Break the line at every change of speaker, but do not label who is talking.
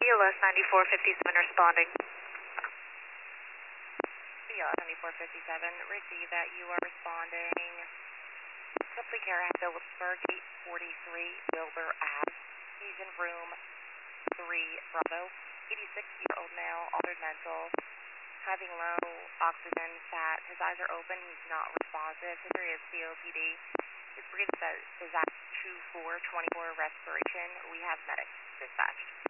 BLS 9457 responding.
BLS 9457, receive that you are responding. Complete care at Phillipsburg, 843 Wilbur Ave. He's in room 3 Bravo. 86-year-old male, altered mental, having low oxygen, fat. His eyes are open. He's not responsive. History of COPD. His breathing is at 24, 24 respiration. We have medics dispatched.